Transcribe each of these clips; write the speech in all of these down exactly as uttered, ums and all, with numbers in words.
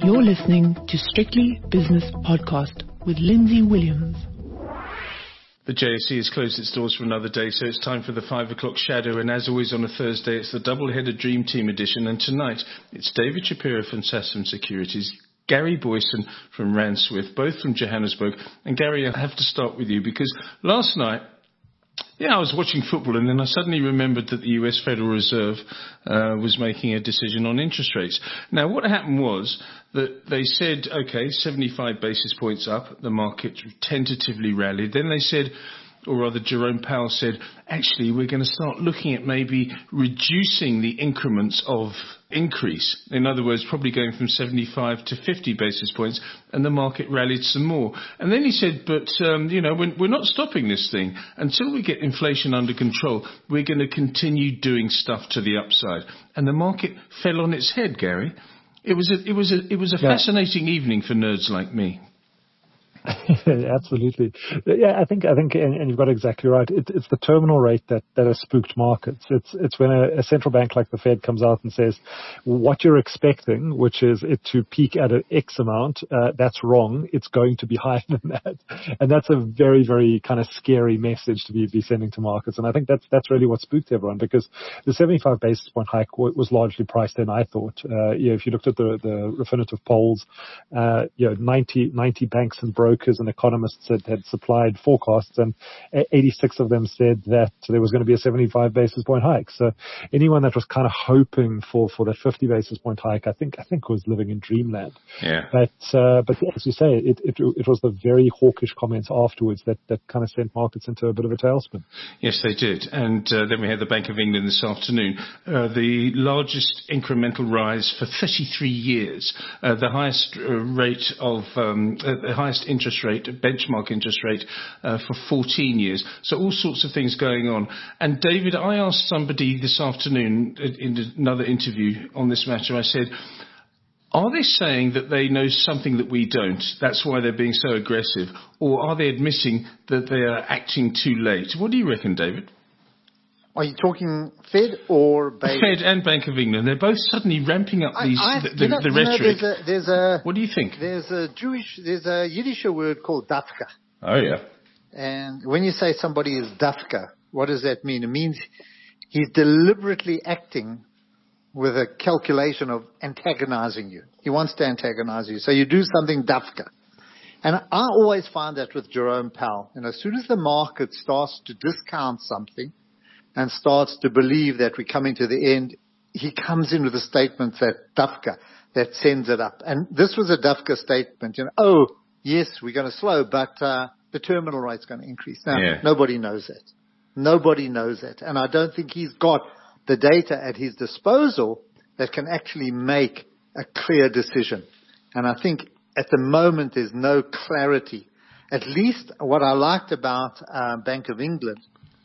You're listening to Strictly Business Podcast with Lindsay Williams. The J S E has closed its doors for another day, so it's time for the five o'clock shadow. And as always on a Thursday, it's the double-headed Dream Team edition. And tonight, it's David Shapiro from Sasfin Securities, Gary Boyson from Rand Swift, both from Johannesburg. And Gary, I have to start with you because last night, yeah, I was watching football and then I suddenly remembered that the U S Federal Reserve uh, was making a decision on interest rates. Now, what happened was that they said, okay, seventy-five basis points up, the market tentatively rallied. Then they said, or rather Jerome Powell said, actually, we're going to start looking at maybe reducing the increments of increase. In other words, probably going from seventy-five to fifty basis points, and the market rallied some more. And then he said, but, um, you know, we're, we're not stopping this thing. Until we get inflation under control, we're going to continue doing stuff to the upside. And the market fell on its head, Gary. It was a, it was a, it was a yeah. fascinating evening for nerds like me. Absolutely. Yeah, I think, I think, and, and you've got it exactly right. It, it's the terminal rate that, that has spooked markets. It's, it's when a, a central bank like the Fed comes out and says what you're expecting, which is it to peak at an X amount, uh, that's wrong. It's going to be higher than that. And that's a very, very kind of scary message to be, be sending to markets. And I think that's, that's really what spooked everyone because the seventy-five basis point hike was largely priced in, I thought. Uh, you know, if you looked at the, the Refinitiv polls, uh, you know, ninety, ninety banks and brokers and economists had, had supplied forecasts, and eighty-six of them said that there was going to be a seventy-five basis point hike. So anyone that was kind of hoping for, for that fifty basis point hike, I think I think was living in dreamland. Yeah. But uh, but yeah, as you say, it, it it was the very hawkish comments afterwards that, that kind of sent markets into a bit of a tailspin. Yes, they did. And uh, then we had the Bank of England this afternoon, uh, the largest incremental rise for thirty-three years, uh, the highest uh, rate of um, uh, the highest interest rate, benchmark interest rate uh, for fourteen years. So all sorts of things going on. And David, I asked somebody this afternoon in another interview on this matter, I said, are they saying that they know something that we don't? That's why they're being so aggressive. Or are they admitting that they are acting too late? What do you reckon, David? Are you talking Fed or Bank? Fed and Bank of England. They're both suddenly ramping up these I, I, the, the, know, the rhetoric. Know, there's a, there's a, what do you think? There's a Jewish, there's a Yiddish word called dafka. Oh, yeah. And when you say somebody is dafka, what does that mean? It means he's deliberately acting with a calculation of antagonizing you. He wants to antagonize you. So you do something dafka. And I always find that with Jerome Powell. And as soon as the market starts to discount something, and starts to believe that we're coming to the end, he comes in with a statement that dafka, that sends it up. And this was a dafka statement, you know, oh, yes, we're going to slow, but uh, the terminal rate's going to increase. Now, yeah. Nobody knows that. Nobody knows that. And I don't think he's got the data at his disposal that can actually make a clear decision. And I think at the moment there's no clarity. At least what I liked about uh, Bank of England,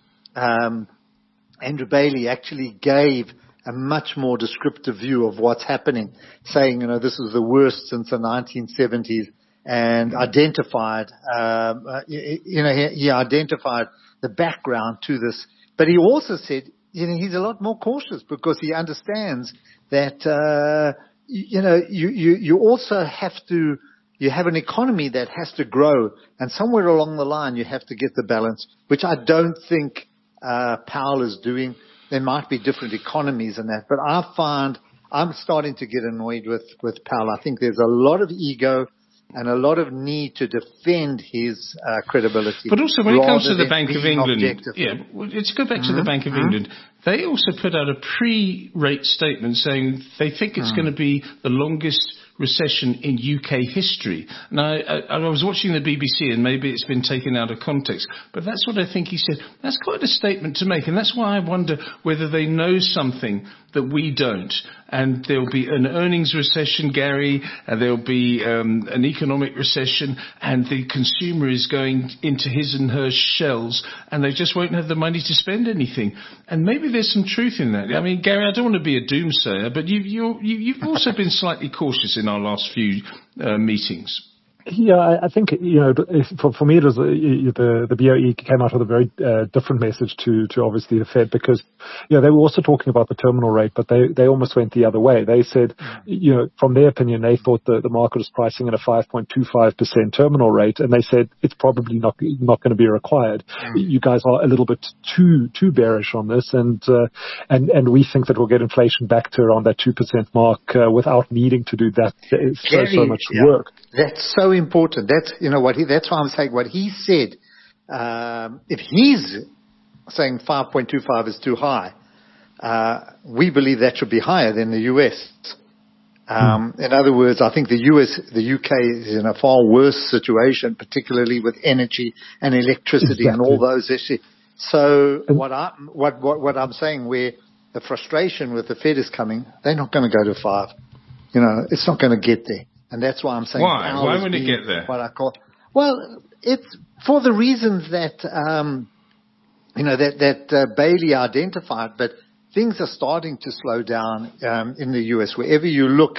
um, Andrew Bailey actually gave a much more descriptive view of what's happening, saying, you know, this is the worst since the nineteen seventies, and identified, um, uh, you, you know, he, he identified the background to this. But he also said, you know, he's a lot more cautious because he understands that, uh, you, you know, you, you, you also have to, you have an economy that has to grow, and somewhere along the line you have to get the balance, which I don't think Uh, Powell is doing. There might be different economies in that, but I find I'm starting to get annoyed with, with Powell. I think there's a lot of ego and a lot of need to defend his uh, credibility. But also when it comes to the Bank of England, objective. yeah, well, let's go back mm-hmm. to the Bank of mm-hmm. England. They also put out a pre-rate statement saying they think it's mm. going to be the longest recession in U K history. Now, I, I was watching the B B C and maybe it's been taken out of context, but that's what I think he said. That's quite a statement to make, and that's why I wonder whether they know something that we don't. And there'll be an earnings recession, Gary, and there'll be um, an economic recession, and the consumer is going into his and her shells, and they just won't have the money to spend anything. And maybe there's some truth in that. I mean, Gary, I don't want to be a doomsayer, but you, you're, you, you've also been slightly cautious in our last few uh, meetings. Yeah, I, I think, you know, for, for me, it was uh, the, the B O E came out with a very uh, different message to, to obviously the Fed because, you know, they were also talking about the terminal rate, but they, they almost went the other way. They said, you know, from their opinion, they thought the, the market was pricing at a five point two five percent terminal rate, and they said it's probably not not going to be required. You guys are a little bit too too bearish on this, and uh, and and we think that we'll get inflation back to around that two percent mark uh, without needing to do that so, Gary, so much yeah, work. That's so important. That's, you know, what he, that's why I'm saying what he said. Um, if he's saying five point two five is too high, uh, we believe that should be higher than the U S. Um, hmm. In other words, I think the U S, the U K is in a far worse situation, particularly with energy and electricity exactly. and all those issues. So what I, what, what, what I'm saying, where the frustration with the Fed is coming, they're not going to go to five. You know, it's not going to get there. And that's why I'm saying. Why? Why would it get there? What I call, well, it's for the reasons that, um, you know, that, that uh, Bailey identified, but things are starting to slow down, um, in the U S. Wherever you look,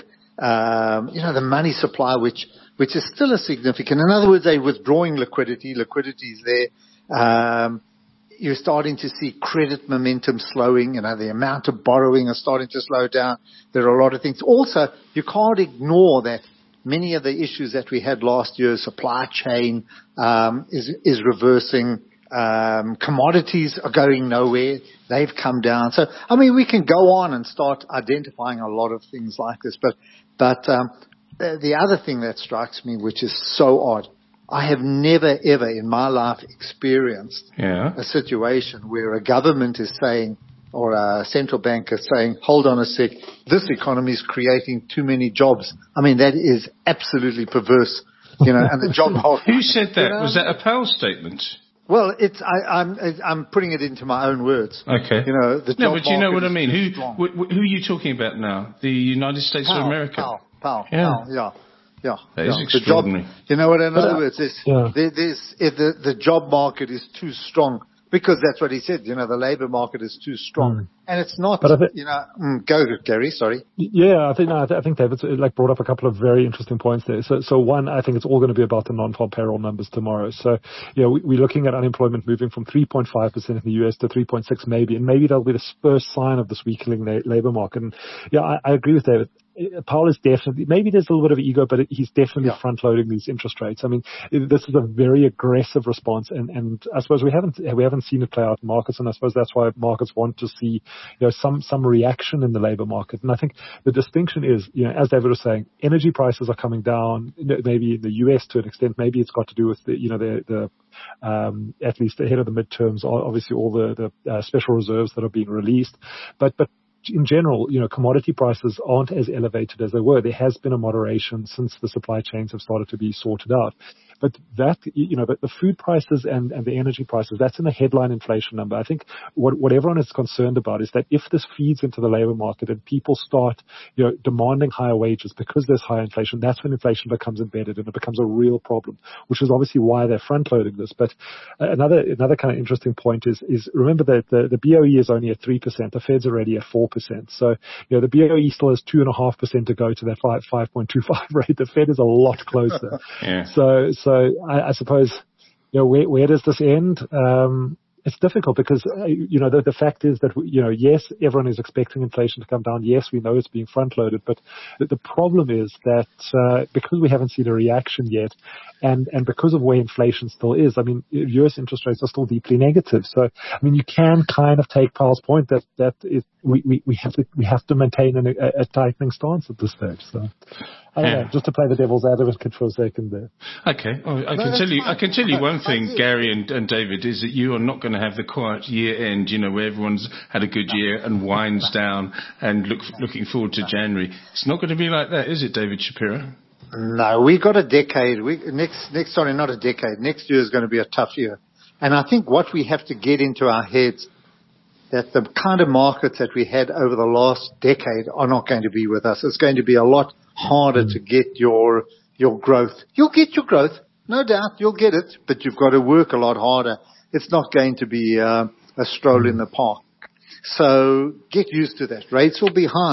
um, you know, the money supply, which, which is still a significant, in other words, they're withdrawing liquidity. Liquidity is there. Um, you're starting to see credit momentum slowing. You know, the amount of borrowing is starting to slow down. There are a lot of things. Also, you can't ignore that many of the issues that we had last year, supply chain, um, is, is reversing. Um, commodities are going nowhere. They've come down. So, I mean, we can go on and start identifying a lot of things like this. But, but, um, the, the other thing that strikes me, which is so odd, I have never ever in my life experienced yeah. a situation where a government is saying, or a central bank is saying, hold on a sec, this economy is creating too many jobs. I mean, that is absolutely perverse, you know, and the job market. Who said that? You know? Was that a Powell statement? Well, it's, I, I'm, I'm putting it into my own words. Okay. You know, the job no, but you know what I mean. Who, wh- wh- who are you talking about now? The United States Powell, of America? Powell, Powell, yeah. Powell, yeah. Yeah, that yeah. is extraordinary. The job, you know what? In but, other uh, words, is yeah. there, there's, if the the job market is too strong, because that's what he said. You know, the labour market is too strong, mm. and it's not. But th- you know, mm, go Gary. Sorry. Yeah, I think no, I, th- I think David's like brought up a couple of very interesting points there. So, so one, I think it's all going to be about the non-farm payroll numbers tomorrow. So, you know, we, we're looking at unemployment moving from three point five percent in the U S to three point six maybe, and maybe that'll be the first sign of this weakening la- labour market. And yeah, I, I agree with David. Powell is definitely, maybe there's a little bit of ego, but he's definitely yeah. front-loading these interest rates. I mean, this is a very aggressive response, and, and I suppose we haven't we haven't seen it play out in markets, and I suppose that's why markets want to see, you know, some some reaction in the labor market. And I think the distinction is, you know, as David was saying, energy prices are coming down, maybe in the U S to an extent. Maybe it's got to do with the, you know, the the um, at least ahead of the midterms, obviously all the the uh, special reserves that are being released, but but. In general, you know, commodity prices aren't as elevated as they were. There has been a moderation since the supply chains have started to be sorted out. But that, you know, but the food prices and, and the energy prices, that's in the headline inflation number. I think what, what everyone is concerned about is that if this feeds into the labor market and people start, you know, demanding higher wages because there's higher inflation, that's when inflation becomes embedded and it becomes a real problem, which is obviously why they're front-loading this. But another another kind of interesting point is, is remember that the, the B O E is only at three percent. The Fed's already at four percent. So, you know, the B O E still has two point five percent to go to that five point two five rate. The Fed is a lot closer. yeah. So, so I, I suppose, you know, where, where does this end? Um, it's difficult because, uh, you know, the, the fact is that, you know, yes, everyone is expecting inflation to come down. Yes, we know it's being front-loaded, but the, the problem is that uh, because we haven't seen a reaction yet, and, and because of where inflation still is, I mean, U S interest rates are still deeply negative. So, I mean, you can kind of take Powell's point that, that it, we, we, we have to, we have to maintain an, a, a tightening stance at this stage. So, I don't yeah. know, just to play the devil's advocate for a second there. Okay. Well, I no, can tell you, fine. I can tell you one thing, Gary and, and David, is that you are not going to have the quiet year end, you know, where everyone's had a good year and winds down and look, looking forward to January. It's not going to be like that, is it, David Shapiro? No, we got a decade. We next, next, sorry, not a decade. Next year is going to be a tough year. And I think what we have to get into our heads that the kind of markets that we had over the last decade are not going to be with us. It's going to be a lot harder to get your, your growth. You'll get your growth. No doubt. You'll get it, but you've got to work a lot harder. It's not going to be uh, a stroll in the park. So get used to that. Rates will be high.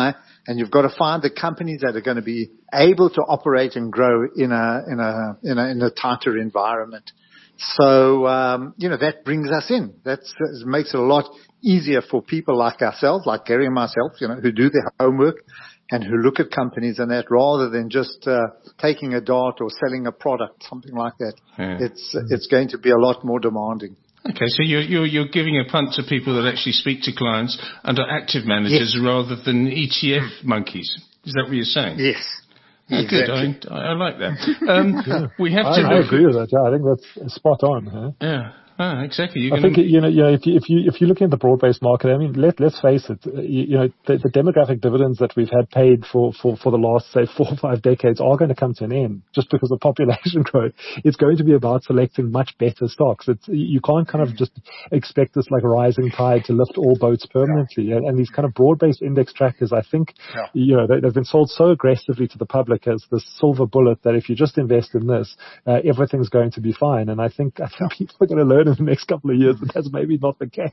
and you've got to find the companies that are going to be able to operate and grow in a in a in a, in a tighter environment. So um, you know that brings us in. That makes it a lot easier for people like ourselves, like Gary and myself, you know, who do their homework and who look at companies and that, rather than just uh, taking a dart or selling a product, something like that. Yeah. It's it's going to be a lot more demanding. Okay, so you're, you're, you're giving a punt to people that actually speak to clients and are active managers, yes, rather than E T F monkeys. Is that what you're saying? Yes. Oh, exactly. Good. I, I like that. Um, yeah. We have I, to. I agree with that. Yeah, I think that's spot on. Huh? Yeah. Ah, exactly. You're I gonna... think, you know, you know, if you, if you, if you're looking at the broad-based market, I mean, let, let's face it, you, you know, the, the demographic dividends that we've had paid for, for, for the last, say, four or five decades are going to come to an end just because of population growth. It's going to be about selecting much better stocks. It's, you can't kind of just expect this like rising tide to lift all boats permanently. Yeah. And, and these kind of broad-based index trackers, I think, yeah. you know, they, they've been sold so aggressively to the public as the silver bullet that if you just invest in this, uh, everything's going to be fine. And I think, I think people are going to learn in the next couple of years but that's maybe not the case.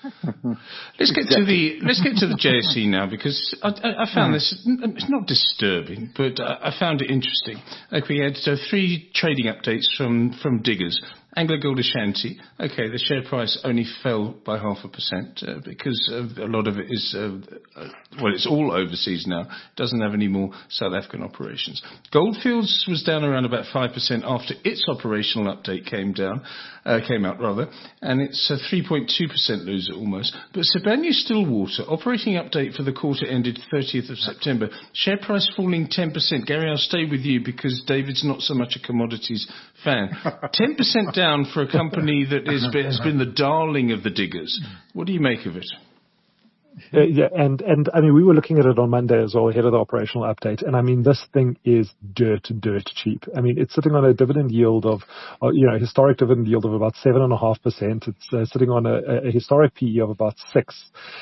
Let's get exactly. to the let's get to the J S E now, because I, I, I found this, it's not disturbing, but I, I found it interesting. Like we had uh, three trading updates from from Diggers. AngloGold Ashanti, okay, the share price only fell by half a percent uh, because uh, a lot of it is, uh, uh, well, it's all overseas now. It doesn't have any more South African operations. Goldfields was down around about five percent after its operational update came down, uh, came out rather, and it's a three point two percent loser almost. But Sibanye-Stillwater, operating update for the quarter ended thirtieth of September, share price falling ten percent. Gary, I'll stay with you because David's not so much a commodities fan. ten percent down for a company that is, has been the darling of the diggers. What do you make of it? Uh, yeah, and, and I mean, we were looking at it on Monday as well, ahead of the operational update. And I mean, this thing is dirt, dirt cheap. I mean, it's sitting on a dividend yield of, uh, you know, historic dividend yield of about seven and a half percent. It's uh, sitting on a, a historic P E of about six.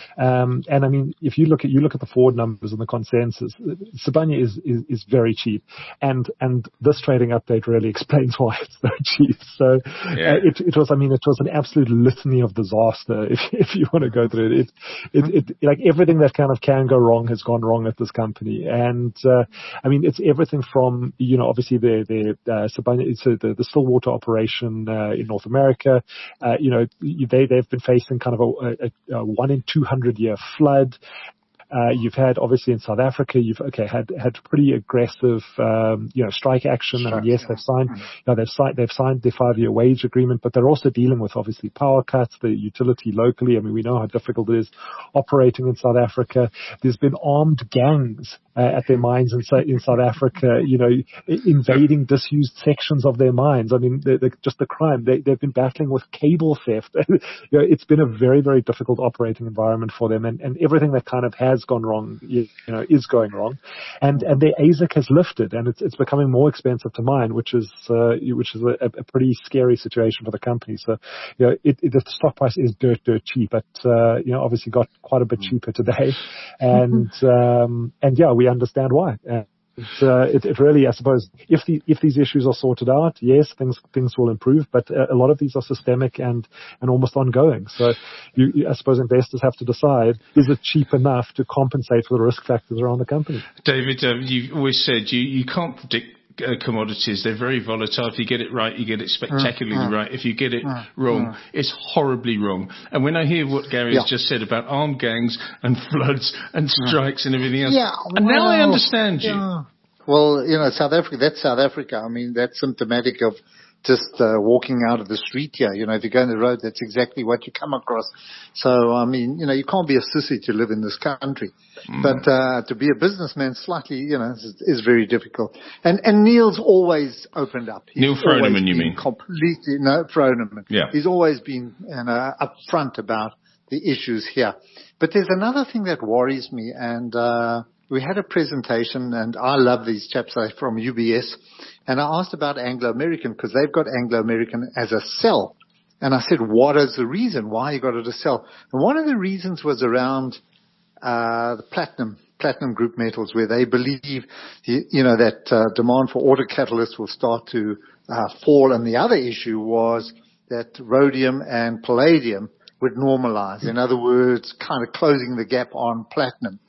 Um, and I mean, if you look at, you look at the forward numbers and the consensus, Sibanye is, is, is very cheap. And, and this trading update really explains why it's so cheap. So yeah. uh, it, it was, I mean, it was an absolute litany of disaster. If, if you want to go through it, it, it, it It, like everything that kind of can go wrong has gone wrong at this company. And, uh, I mean, it's everything from, you know, obviously the, the, uh, Sibanye, it's the, the Stillwater operation, uh, in North America. Uh, you know, they, they've been facing kind of a, a, a one in two hundred year flood. Uh, you've had, obviously, in South Africa, you've, okay, had, had pretty aggressive, um, you know, strike action. Strike, and yes, yeah. they've signed, mm-hmm. you know, they've signed, they've signed their five-year wage agreement, but they're also dealing with, obviously, power cuts, the utility locally. I mean, we know how difficult it is operating in South Africa. There's been armed gangs, uh, at their mines in, in South Africa, you know, invading disused sections of their mines. I mean, they're, they're just the crime. They, they've been battling with cable theft. you know, it's been a very, very difficult operating environment for them, and, and everything that kind of has gone wrong, you, you know, is going wrong, and and their A S I C has lifted, and it's it's becoming more expensive to mine, which is uh, which is a, a pretty scary situation for the company. So, you know, it, it, the stock price is dirt dirt cheap, but uh, you know, obviously got quite a bit cheaper today, and um, and yeah, we understand why. Uh, It, uh, it, it really, I suppose, if the, if these issues are sorted out, yes, things things will improve. But uh, a lot of these are systemic and, and almost ongoing. So, you, you, I suppose investors have to decide: is it cheap enough to compensate for the risk factors around the company? David, uh, you've always said you, you can't predict uh, commodities. They're very volatile. If you get it right, you get it spectacularly mm, mm, right. If you get it mm, wrong, mm. it's horribly wrong. And when I hear what Gary yeah. has just said about armed gangs and floods and strikes mm. and everything else, yeah, and well, now I understand you. Yeah. Well, you know, South Africa, that's South Africa. I mean, that's symptomatic of just uh, walking out of the street here. You know, if you go on the road, that's exactly what you come across. So, I mean, you know, you can't be a sissy to live in this country. Mm. But uh, to be a businessman slightly, you know, is, is very difficult. And and Neil's always opened up. He's Neil Froneman, you mean? Completely, no, Froneman. Yeah. He's always been you know, upfront about the issues here. But there's another thing that worries me, and uh we had a presentation, and I love these chaps from U B S, and I asked about Anglo American because they've got Anglo American as a sell. And I said, what is the reason why you got it as a sell? And one of the reasons was around uh the platinum, platinum group metals, where they believe, you know, that uh, demand for auto catalysts will start to uh, fall. And the other issue was that rhodium and palladium would normalize. In other words, kind of closing the gap on platinum.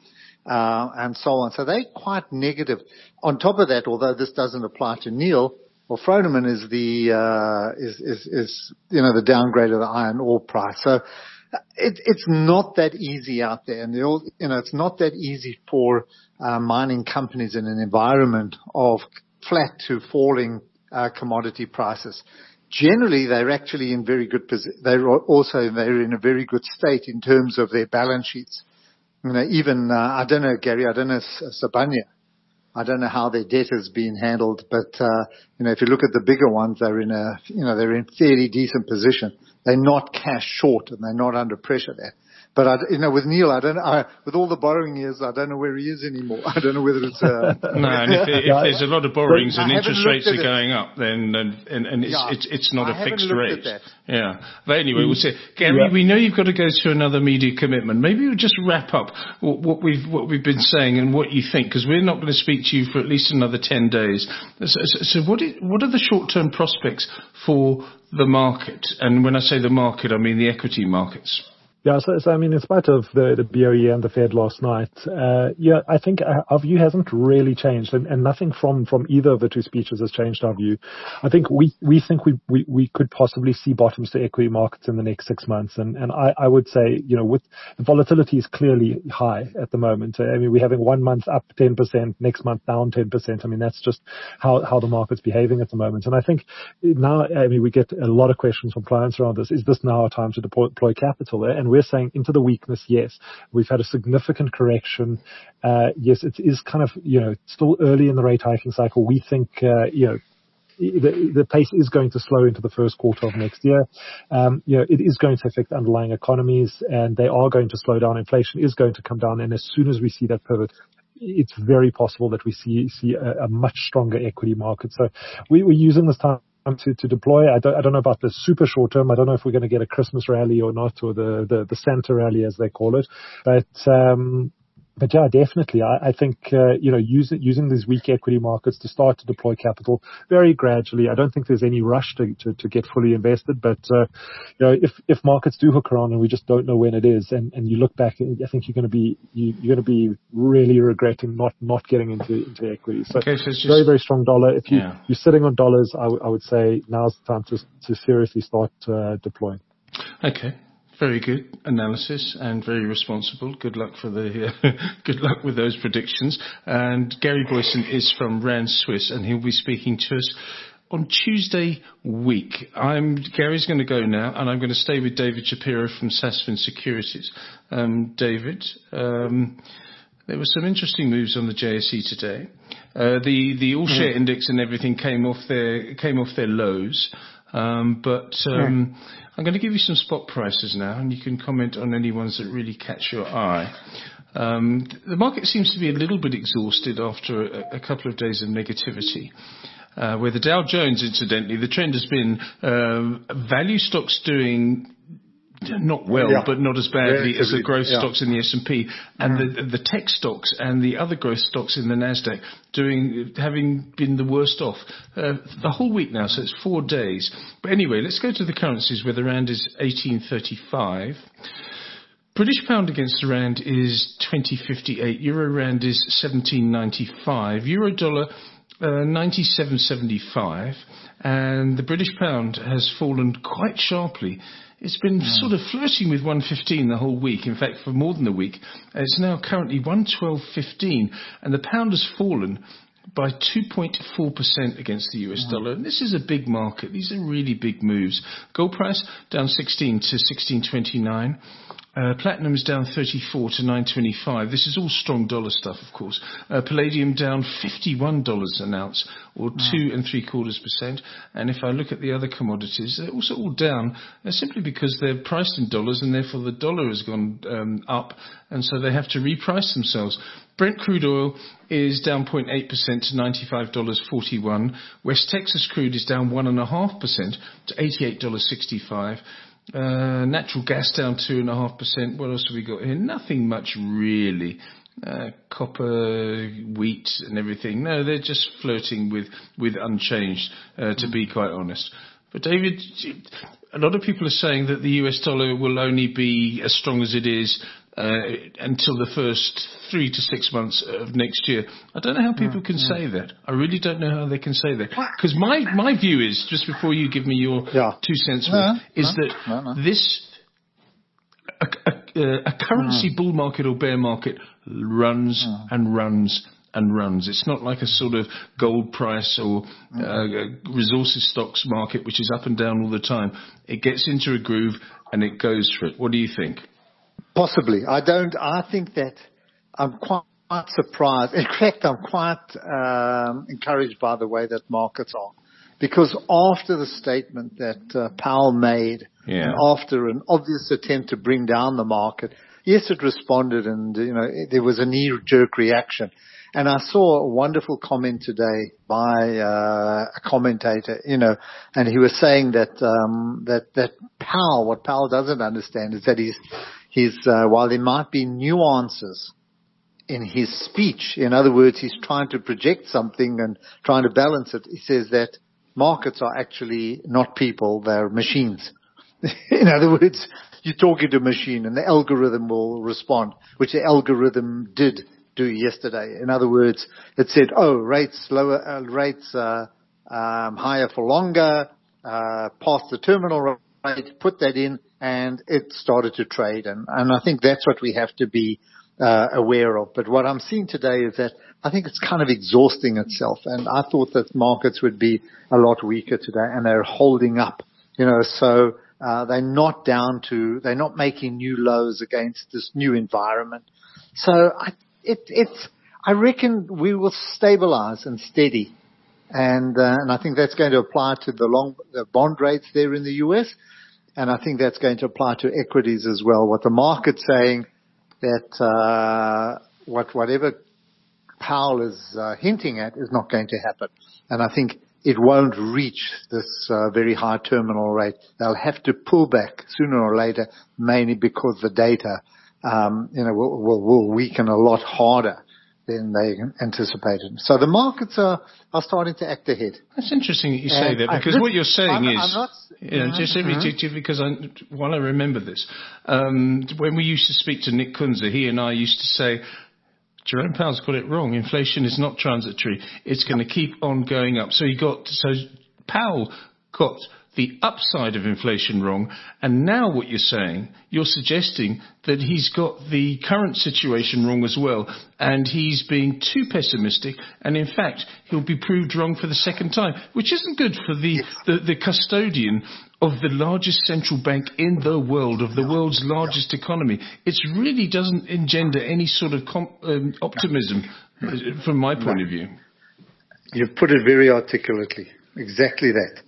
uh, and so on. So they're quite negative. On top of that, although this doesn't apply to Neil, well, Froneman is the, uh, is, is, is, you know, the downgrade of the iron ore price. So it, it's not that easy out there. And, all, you know, it's not that easy for, uh, mining companies in an environment of flat to falling, uh, commodity prices. Generally, they're actually in very good position. They're also, they're in a very good state in terms of their balance sheets. You know, even, uh, I don't know, Gary, I don't know, Sibanye. I don't know how their debt has been handled, but, uh, you know, if you look at the bigger ones, they're in a, you know, they're in fairly decent position. They're not cash short and they're not under pressure there. But I, you know, with Neil, I don't know, I, with all the borrowing years, I don't know where he is anymore. I don't know whether it's, uh, no, and if, if yeah, there's a lot of borrowings and interest rates are it. going up, then, and, and, and it's, yeah, it's, it's not I a fixed rate. At that. Yeah. But anyway, we'll see. Gary, yeah. we know you've got to go to another media commitment. Maybe we'll just wrap up what, what we've, what we've been saying and what you think, because we're not going to speak to you for at least another ten days. So, so, so what, is, what are the short-term prospects for the market? And when I say the market, I mean the equity markets. Yeah, so, so I mean, in spite of the, the B O E and the Fed last night, uh, yeah, I think our view hasn't really changed, and, and nothing from, from either of the two speeches has changed our view. I think we, we think we, we, we could possibly see bottoms to equity markets in the next six months, and, and I, I would say, you know, with the volatility is clearly high at the moment. I mean, we're having one month up ten percent, next month down ten percent. I mean, that's just how, how the market's behaving at the moment. And I think now, I mean, we get a lot of questions from clients around this. Is this now a time to deploy, deploy capital? And we're saying into the weakness, yes. We've had a significant correction. Uh, yes, it is kind of, you know, still early in the rate hiking cycle. We think, uh, you know, the, the pace is going to slow into the first quarter of next year. Um, you know, it is going to affect underlying economies, and they are going to slow down. Inflation is going to come down, and as soon as we see that pivot, it's very possible that we see see a, a much stronger equity market. So we, we're using this time To, to deploy. I don't, I don't know about the super short term. I don't know if we're going to get a Christmas rally or not, or the, the, the Santa rally as they call it. But, um, but yeah, definitely. I, I think, uh, you know, using, using these weak equity markets to start to deploy capital very gradually. I don't think there's any rush to, to, to get fully invested, but, uh, you know, if, if markets do hook around and we just don't know when it is, and, and you look back, I think you're going to be, you, you're going to be really regretting not, not getting into, into equities. So, okay, so it's just, very, very strong dollar. If you, yeah. you're sitting on dollars, I, w- I would say now's the time to, to seriously start, uh, deploying. Okay. Very good analysis and very responsible. Good luck for the uh, good luck with those predictions. And Gary Boyson is from Rand Swiss, and he'll be speaking to us on Tuesday week. I'm Gary's going to go now, and I'm going to stay with David Shapiro from Sasfin Securities. Um, David, um, there were some interesting moves on the J S E today. Uh, the the all share mm. index and everything came off their came off their lows. Um, but um, yeah. I'm going to give you some spot prices now, and you can comment on any ones that really catch your eye. Um, the market seems to be a little bit exhausted after a, a couple of days of negativity. Uh, where the Dow Jones, incidentally, the trend has been uh, value stocks doing not well, yeah. but not as badly Relatively, as the growth yeah. stocks in the S and P, and mm. the, the tech stocks and the other growth stocks in the Nasdaq doing having been the worst off uh, the whole week now. So it's four days. But anyway, let's go to the currencies where the rand is eighteen thirty-five. British pound against the rand is twenty fifty-eight. Euro rand is seventeen ninety-five. Euro dollar uh, ninety-seven seventy-five, and the British pound has fallen quite sharply. It's been mm. sort of flirting with one fifteen the whole week. In fact, for more than a week. It's now currently one twelve fifteen, and the pound has fallen by two point four percent against the U S mm. dollar. And this is a big market. These are really big moves. Gold price down sixteen to sixteen twenty-nine. Uh, platinum is down thirty-four to nine twenty-five. This is all strong dollar stuff, of course. Uh, palladium down fifty-one dollars an ounce, or two and three quarters percent. And if I look at the other commodities, they're also all down uh, simply because they're priced in dollars, and therefore the dollar has gone um, up, and so they have to reprice themselves. Brent crude oil is down zero point eight percent to ninety-five dollars forty-one. West Texas crude is down one point five percent to eighty-eight dollars sixty-five. Uh, natural gas down two point five percent. What else have we got here? Nothing much really. Uh, copper, wheat and everything. No, they're just flirting with, with unchanged, uh, to be quite honest. But David, a lot of people are saying that the U S dollar will only be as strong as it is uh, until the first three to six months of next year. I don't know how people can say that. I really don't know how they can say that. Because my, my view is, just before you give me your yeah. two cents, no, worth, is no, that no, no. this a, a, a currency mm. bull market or bear market runs mm. and runs and runs. It's not like a sort of gold price or uh, resources stocks market, which is up and down all the time. It gets into a groove and it goes for it. What do you think? Possibly. I don't, I think that I'm quite surprised. In fact, I'm quite um, encouraged by the way that markets are. Because after the statement that uh, Powell made, yeah. and after an obvious attempt to bring down the market, yes, it responded, and you know there was a knee-jerk reaction. And I saw a wonderful comment today by uh, a commentator, you know, and he was saying that um, that that Powell, what Powell doesn't understand is that he's he's uh, while there might be nuances in his speech, in other words, he's trying to project something and trying to balance it. He says that markets are actually not people, they're machines. In other words, you're talking to a machine and the algorithm will respond, which the algorithm did do yesterday. In other words, it said, oh, rates lower, uh, rates uh, um, higher for longer, uh, past the terminal rate, put that in, and it started to trade. And, and I think that's what we have to be uh, aware of. But what I'm seeing today is that I think it's kind of exhausting itself. And I thought that markets would be a lot weaker today, and they're holding up, you know, so uh, they're not down to, they're not making new lows against this new environment. So I, it, it's, I reckon we will stabilize and steady. And, uh, and I think that's going to apply to the long, the bond rates there in the U S. And I think that's going to apply to equities as well. What the market's saying that, uh, what, whatever Powell is uh, hinting at is not going to happen. And I think it won't reach this uh, very high terminal rate. They'll have to pull back sooner or later, mainly because the data, um, you know, will, will, will weaken a lot harder than they anticipated. So the markets are, are starting to act ahead. That's interesting that you say and that, because I, what you're saying I'm, is, I'm not, you know, just mm-hmm. because I, while I remember this, um, when we used to speak to Nick Kunze, he and I used to say, Jerome Powell's got it wrong. Inflation is not transitory. It's going to keep on going up. So he got, so Powell got the upside of inflation wrong. And now what you're saying, you're suggesting that he's got the current situation wrong as well. And he's being too pessimistic. And in fact, he'll be proved wrong for the second time, which isn't good for the, the, the custodian of the largest central bank in the world, of the world's largest economy. It really doesn't engender any sort of com- um, optimism from my point of view. You've put it very articulately. Exactly that.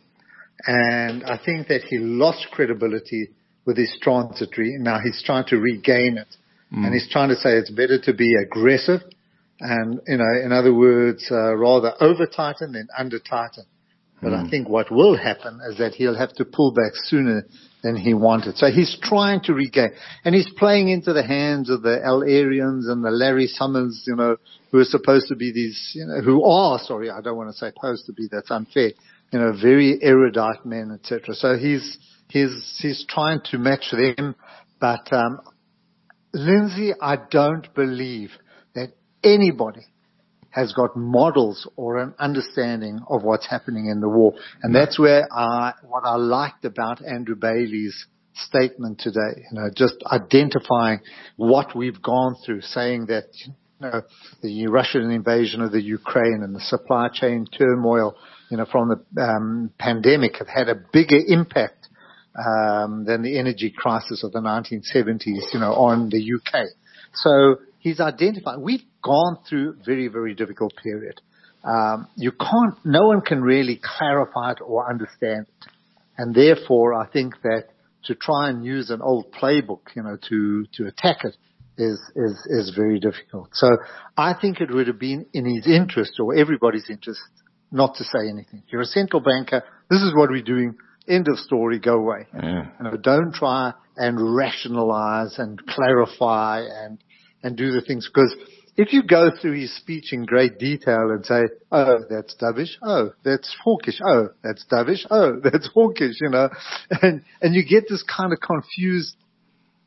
And I think that he lost credibility with his transitory. Now he's trying to regain it. Mm. And he's trying to say it's better to be aggressive and, you know, in other words, uh, rather over-tighten than under-tighten. But mm. I think what will happen is that he'll have to pull back sooner than he wanted. So he's trying to regain. And he's playing into the hands of the Al Arians and the Larry Summers, you know, who are supposed to be these, you know, who are, sorry, I don't want to say supposed to be, that's unfair, you know, very erudite men, et cetera. So he's, he's, he's trying to match them. But, um, Lindsay, I don't believe that anybody has got models or an understanding of what's happening in the war. And that's where I, what I liked about Andrew Bailey's statement today, you know, just identifying what we've gone through, saying that, you know, the Russian invasion of the Ukraine and the supply chain turmoil, you know, from the um, pandemic have had a bigger impact um, than the energy crisis of the nineteen seventies, you know, on the U K. So he's identified, we've gone through a very, very difficult period. Um, you can't, no one can really clarify it or understand it. And therefore, I think that to try and use an old playbook, you know, to, to attack it is, is, is very difficult. So I think it would have been in his interest or everybody's interest not to say anything. You're a central banker. This is what we're doing. End of story. Go away. Yeah. You know, don't try and rationalize and clarify and, and do the things, because if you go through his speech in great detail and say, oh, that's dovish, oh, that's hawkish, oh, that's dovish, oh, that's hawkish, you know, and, and you get this kind of confused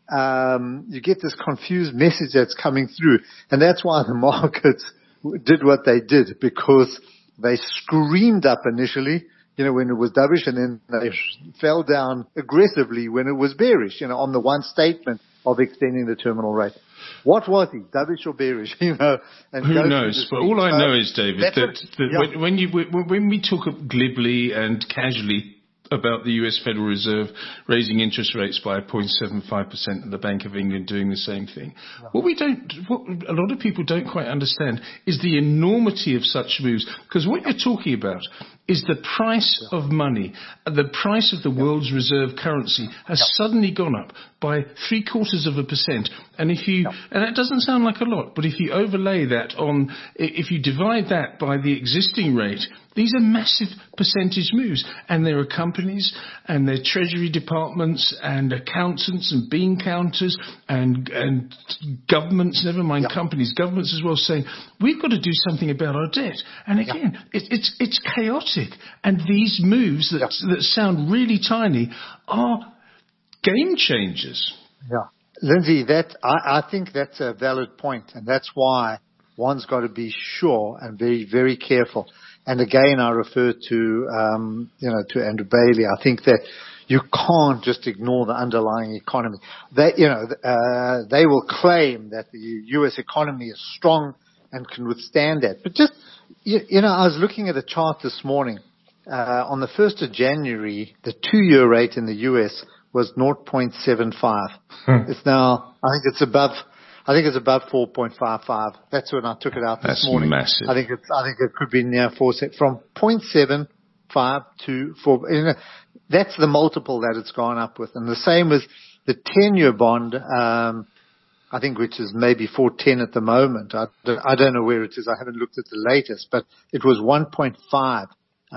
um, you get this confused message that's coming through. And that's why the markets did what they did, because they screamed up initially, you know, when it was dovish, and then they fell down aggressively when it was bearish, you know, on the one statement of extending the terminal rate. What was he, dovish or bearish? You know, and who knows? But all I know is, David, that, what, that yeah. when, when you when we talk glibly and casually about the U S Federal Reserve raising interest rates by zero point seven five percent and the Bank of England doing the same thing. Yeah. What we don't, what a lot of people don't quite understand is the enormity of such moves. Because what you're talking about is the price yeah. of money, the price of the yeah. world's reserve currency has yeah. suddenly gone up by three quarters of a percent. And if you, yeah. and that doesn't sound like a lot, but if you overlay that on, if you divide that by the existing rate, these are massive percentage moves. And there are companies and their treasury departments and accountants and bean counters and, and governments, never mind yeah. companies, governments as well, saying, we've got to do something about our debt. And again, yeah. it, it's, it's chaotic. And these moves that, yeah. that sound really tiny are game changers. Yeah. Lindsay, that, I, I think that's a valid point, and that's why one's got to be sure and very, very careful. And again, I refer to, um, you know, to Andrew Bailey. I think that you can't just ignore the underlying economy. They, you know, uh, they will claim that the U S economy is strong and can withstand that. But just, you, you know, I was looking at a chart this morning. Uh, on the first of January, the two-year rate in the U S was zero point seven five. Hmm. It's now, I think it's above, I think it's above four point five five. That's when I took it out this That's morning. Massive. I think it's, I think it could be near four, from zero point seven five to four. You know, that's the multiple that it's gone up with. And the same with the ten-year bond, um, I think, which is maybe four ten at the moment. I don't, I don't know where it is. I haven't looked at the latest, but it was one point five,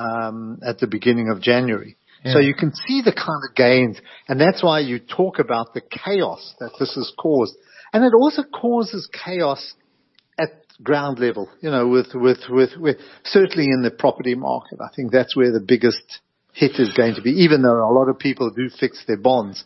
um, at the beginning of January. Yeah. So you can see the kind of gains, and that's why you talk about the chaos that this has caused. And it also causes chaos at ground level, you know, with, with, with, with, certainly in the property market. I think that's where the biggest hit is going to be, even though a lot of people do fix their bonds.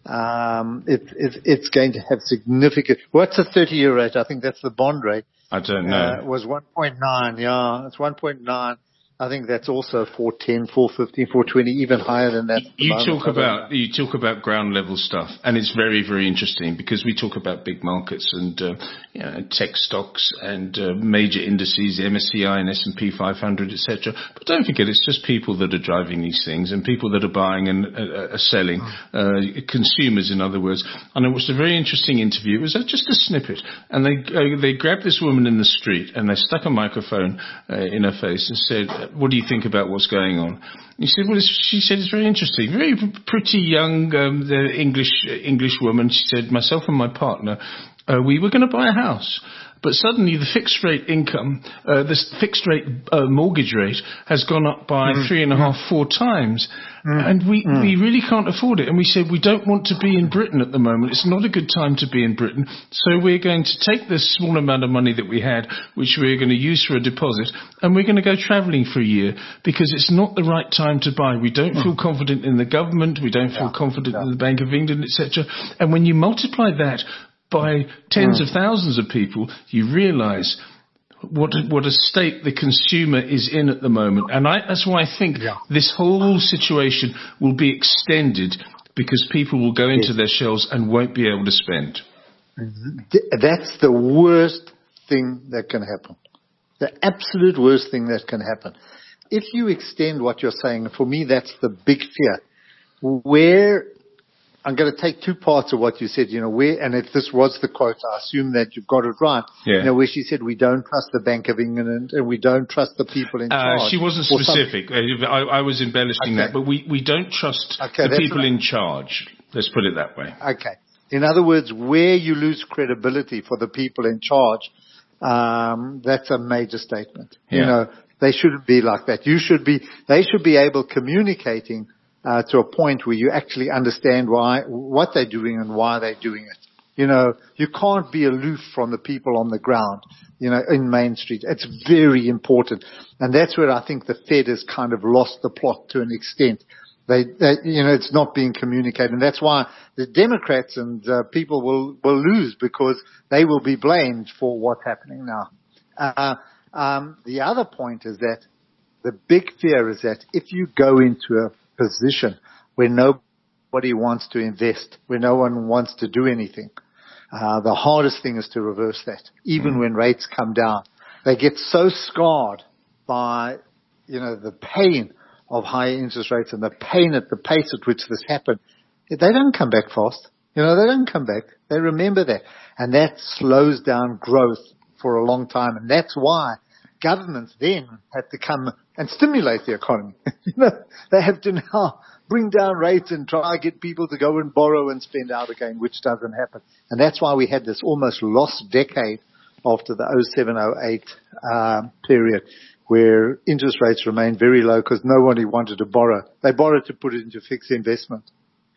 Um, it, it, it's going to have significant, what's the thirty-year rate? I think that's the bond rate. I don't know. Uh, it was one point nine, yeah, it's one point nine. I think that's also four ten, four fifteen, four twenty, even higher than that. You talk about you talk about ground level stuff, and it's very, very interesting because we talk about big markets and uh, you know, tech stocks and uh, major indices, M S C I and S and P five hundred, et cetera. But don't forget, it's just people that are driving these things and people that are buying and uh, are selling, uh, consumers, in other words. And it was a very interesting interview. It was just a snippet, and they uh, they grabbed this woman in the street and they stuck a microphone uh, in her face and said, what do you think about what's going on? He said, well, it's, she said, it's very interesting. Very pretty young, um, the English, uh, English woman. She said, myself and my partner, uh, we were going to buy a house. But suddenly the fixed rate income, uh, this fixed rate uh, mortgage rate has gone up by mm. three and a half, four times. Mm. And we, mm. we really can't afford it. And we said, we don't want to be in Britain at the moment. It's not a good time to be in Britain. So we're going to take this small amount of money that we had, which we're going to use for a deposit, and we're going to go travelling for a year because it's not the right time to buy. We don't mm. feel confident in the government. We don't feel yeah. confident yeah. in the Bank of England, et cetera. And when you multiply that by tens mm. of thousands of people, you realise what what a state the consumer is in at the moment. And I, that's why I think yeah. this whole situation will be extended because people will go into yes. their shelves and won't be able to spend. That's the worst thing that can happen. The absolute worst thing that can happen. If you extend what you're saying, for me, that's the big fear. Where I'm going to take two parts of what you said, you know, where, and if this was the quote, I assume that you've got it right. Yeah. You know, where she said, we don't trust the Bank of England and we don't trust the people in charge. Uh, she wasn't specific. I, I was embellishing okay. that, but we, we don't trust okay, the people right. in charge. Let's put it that way. Okay. In other words, where you lose credibility for the people in charge, um, that's a major statement. Yeah. You know, they shouldn't be like that. You should be, they should be able communicating Uh, to a point where you actually understand why, what they're doing and why they're doing it. You know, you can't be aloof from the people on the ground, you know, in Main Street. It's very important. And that's where I think the Fed has kind of lost the plot to an extent. They, they, you know, it's not being communicated, and that's why the Democrats and uh, people will will lose, because they will be blamed for what's happening now. Uh, um, the other point is that the big fear is that if you go into a position where nobody wants to invest, where no one wants to do anything, uh, the hardest thing is to reverse that. Even mm. when rates come down, they get so scarred by, you know, the pain of high interest rates and the pain at the pace at which this happened. They don't come back fast. You know, they don't come back. They remember that. And that slows down growth for a long time. And that's why governments then have to come and stimulate the economy. You know, they have to now bring down rates and try to get people to go and borrow and spend out again, which doesn't happen. And that's why we had this almost lost decade after the oh seven oh eight uh, period, where interest rates remained very low because nobody wanted to borrow. They borrowed to put it into fixed investment,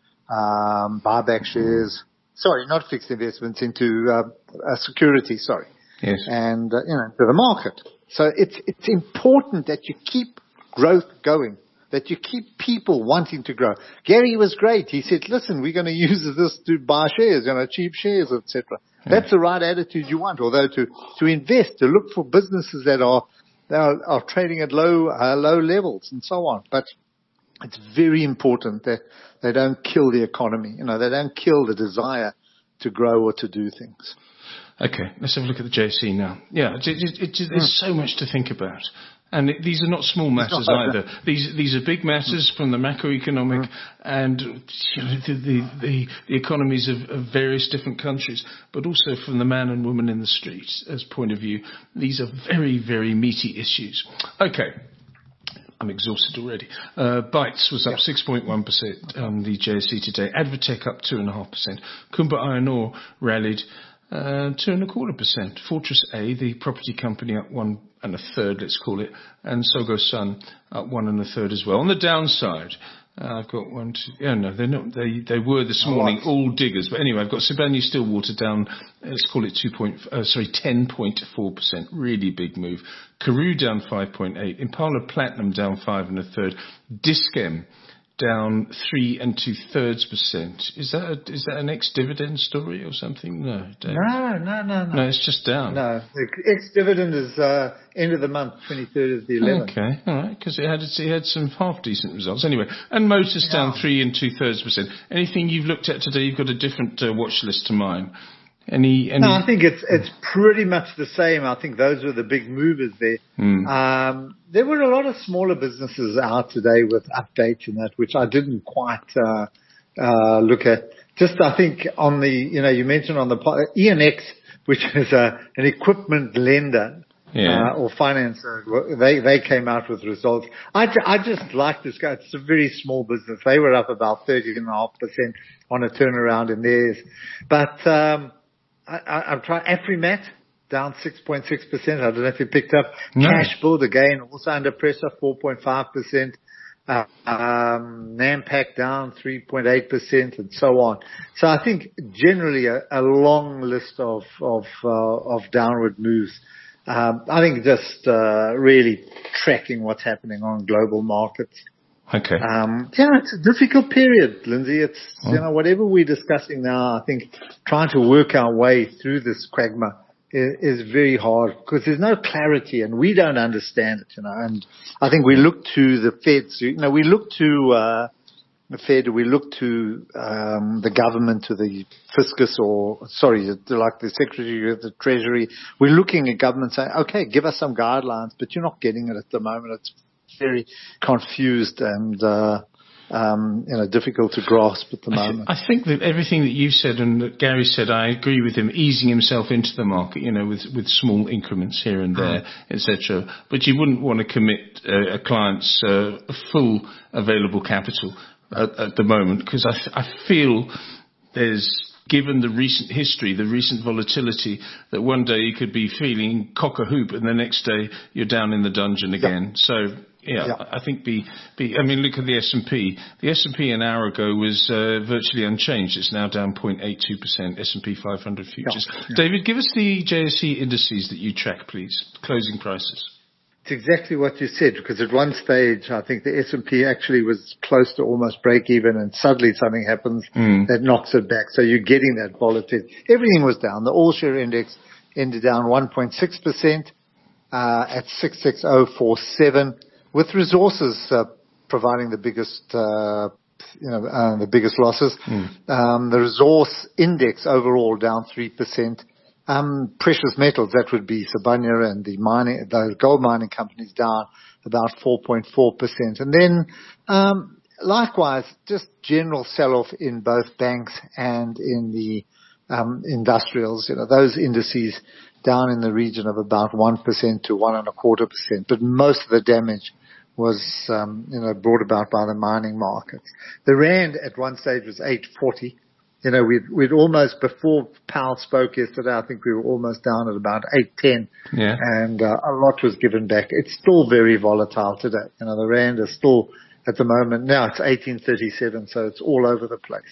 um, buyback shares. Sorry, not fixed investments, into uh, a security, sorry. Yes. And, uh, you know, to the market. So it's, it's important that you keep growth going, that you keep people wanting to grow. Gary was great. He said, listen, we're going to use this to buy shares, you know, cheap shares, et cetera. Yeah. That's the right attitude you want, although to, to invest, to look for businesses that are, They are, are trading at low, uh, low levels and so on. But it's very important that they don't kill the economy. You know, they don't kill the desire to grow or to do things. Okay, let's have a look at the J S E now. Yeah, it, it, it, it, there's so much to think about. And it, these are not small matters not either. That. These these are big matters from the macroeconomic mm. and you know, the, the, the, the economies of, of various different countries, but also from the man and woman in the street as point of view. These are very, very meaty issues. Okay. I'm exhausted already. Uh, Bytes was up yeah. six point one percent on the J S E today. Advotech up two point five percent. Kumba Iron Ore rallied uh, two and a quarter percent. Fortress A, the property company, up one and a third, let's call it, and Sogo Sun up one and a third as well. On the downside, uh, I've got one, two, yeah, no, they're not, they, they were this morning, oh, all diggers, but anyway, I've got Sibanye Stillwater down, let's call it two point, uh, sorry, ten point four percent, really big move. Karoo down five point eight, Impala Platinum down five and a third, Dischem down three and two thirds percent. Is that a, is that an ex-dividend story or something? No, Dave. no, no, no, no. No, it's just down. No, the ex-dividend is uh, end of the month, twenty-third of the eleventh. Okay, all right, because it had it had some half decent results anyway. And Motors yeah. down three and two thirds percent. Anything you've looked at today? You've got a different uh, watch list to mine. Any, any? No, I think it's it's pretty much the same. I think those were the big movers there. Mm. Um, there were a lot of smaller businesses out today with updates and that, which I didn't quite uh, uh, look at. Just I think on the, you know, you mentioned on the E N X, which is a, an equipment lender. Yeah. Uh, or financer, they they came out with results. I, I just like this guy. It's a very small business. They were up about thirty and a half percent on a turnaround in theirs. But um, I, I, I'm trying Afrimat down six point six percent. I don't know if you picked up. No. Cashbuild again also under pressure, four point five percent. Uh, um, Nampak down three point eight percent and so on. So I think generally a, a long list of of uh, of downward moves. Um, I think just uh, really tracking what's happening on global markets. Okay. Um, yeah, it's a difficult period, Lindsay. It's, oh. you know, whatever we're discussing now, I think trying to work our way through this quagmire is, is very hard because there's no clarity and we don't understand it, you know. And I think we look to the Feds, you know, we look to uh, the Fed, we look to um, the government, to the fiscus, or sorry, like the Secretary of the Treasury. We're looking at government saying, okay, give us some guidelines, but you're not getting it at the moment. It's very confused and uh, um, you know, difficult to grasp at the moment. I, th- I think that everything that you said and that Gary said, I agree with him, easing himself into the market, you know, with, with small increments here and there, mm. et cetera. But you wouldn't want to commit uh, a client's uh, full available capital at, at the moment, because I, th- I feel there's, given the recent history, the recent volatility, that one day you could be feeling cock-a-hoop and the next day you're down in the dungeon again. Yeah. So, yeah, yeah, I think be, be, I mean, look at the S and P. The S and P an hour ago was uh, virtually unchanged. It's now down zero point eight two percent, S and P five hundred futures. Yeah. Yeah. David, give us the J S E indices that you track, please. Closing prices. It's exactly what you said, because at one stage, I think the S and P actually was close to almost break even, and suddenly something happens mm. that knocks it back. So you're getting that volatility. Everything was down. The all-share index ended down one point six percent uh, at six six zero four seven, with resources uh, providing the biggest, uh, you know, uh, the biggest losses. Mm. Um, the resource index overall down three percent. Um, precious metals, that would be Sibanye and the mining, those gold mining companies down about four point four percent. And then, um, likewise, just general sell-off in both banks and in the, um, industrials. You know, those indices down in the region of about one percent to one and a quarter percent. But most of the damage was, um, you know, brought about by the mining markets. The rand at one stage was eight forty. You know, we'd, we'd almost, before Powell spoke yesterday, I think we were almost down at about eight ten. Yeah. And uh, a lot was given back. It's still very volatile today. You know, the rand is still, at the moment, now it's eighteen thirty-seven, so it's all over the place.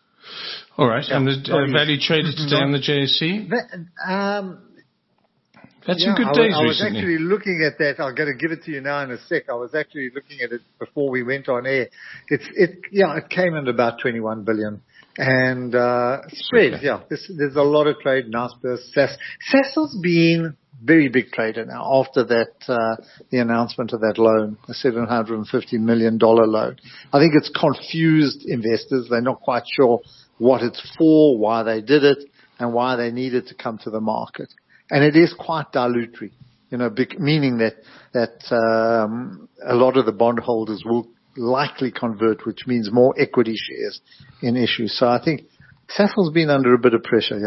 All right. Yeah. And the uh, value traded today on the J S E? That, um, That's yeah, some good I days was, I was recently. actually looking at that. I'm going to give it to you now in a sec. I was actually looking at it before we went on air. It's, it, yeah, it came in about twenty-one billion. And, uh, spread, okay. yeah, there's, there's a lot of trade, nice burst. Sas, Sasol's been very big trader now after that, uh, the announcement of that loan, the seven hundred fifty million dollars loan. I think it's confused investors. They're not quite sure what it's for, why they did it, and why they needed to come to the market. And it is quite dilutory, you know, big, meaning that, that, um, a lot of the bondholders will likely convert, which means more equity shares in issue. So I think Sasol's been under a bit of pressure,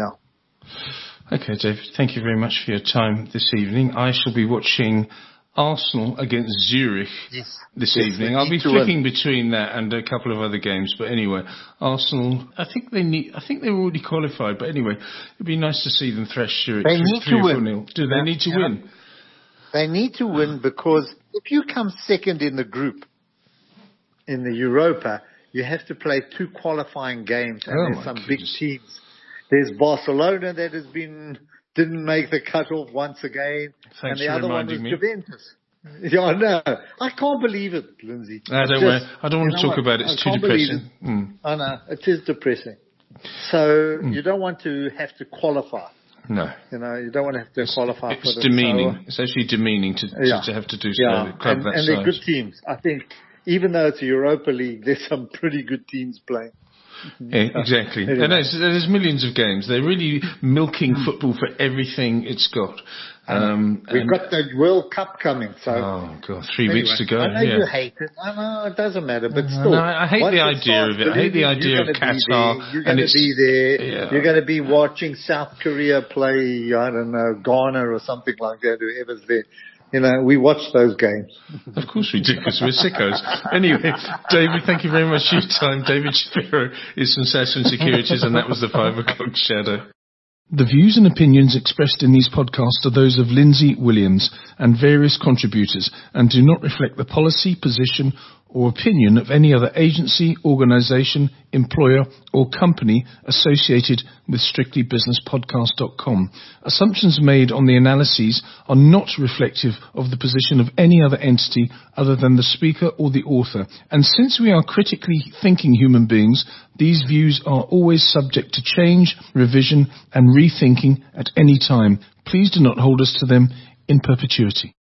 yeah. Okay, David, thank you very much for your time this evening. I shall be watching Arsenal against Zurich yes. this yes, evening. I'll be flicking win. between that and a couple of other games. But anyway, Arsenal, I think they need, I think they're already qualified. But anyway, it'd be nice to see them thrash Zurich they need three to or win. four nil. Do they yeah. need to yeah. win? They need to win, because if you come second in the group, in the Europa, you have to play two qualifying games, and oh there's some goodness. big teams. There's Barcelona that has been, didn't make the cutoff once again. Thanks and the for other one was me. Juventus. Yeah, I know. I can't believe it, Lindsay. I don't, just, I don't want to talk what? about it. It's I too depressing. It. Mm. I know. It is depressing. So mm. you don't want to have to qualify. No. You know, you don't want to have to it's, qualify it's for It's demeaning. So, it's actually demeaning to, yeah. to, to have to do so. Yeah. Club And, that and they're good teams. I think even though it's a Europa League, there's some pretty good teams playing. Yeah, exactly. Anyway. And there's, there's millions of games. They're really milking football for everything it's got. Um, We've got the World Cup coming, so. Oh, God, three anyway, weeks to go. I know yeah. you hate it. I know it doesn't matter, but still. No, I hate the idea of it. I hate the idea of Qatar. You're going to be there. Yeah. You're going to be watching South Korea play, I don't know, Ghana or something like that, whoever's there. You know, we watch those games. Of course we do, because we're sickos. Anyway, David, thank you very much for your time. David Shapiro is from Sasfin Securities, and that was the five o'clock shadow. The views and opinions expressed in these podcasts are those of Lindsay Williams and various contributors, and do not reflect the policy, position, or opinion of any other agency, organisation, employer, or company associated with strictly business podcast dot com. Assumptions made on the analyses are not reflective of the position of any other entity other than the speaker or the author. And since we are critically thinking human beings, these views are always subject to change, revision, and rethinking at any time. Please do not hold us to them in perpetuity.